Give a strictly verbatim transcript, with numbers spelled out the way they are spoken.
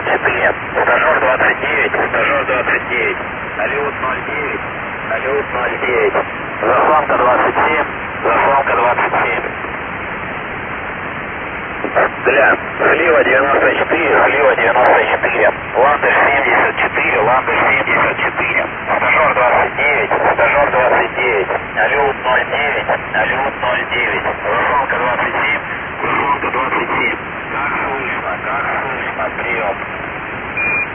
четыре. Стажер двадцать девять, стажер двадцать девять. Алют ноль девять, алют ноль девять. Заслонка двадцать семь, заслонка двадцать семь. Для слива девяносто четыре, слива девяносто четыре. Ландыш семьдесят четыре, ландыш семьдесят четыре. Стажер двадцать девять, стажер двадцать девять.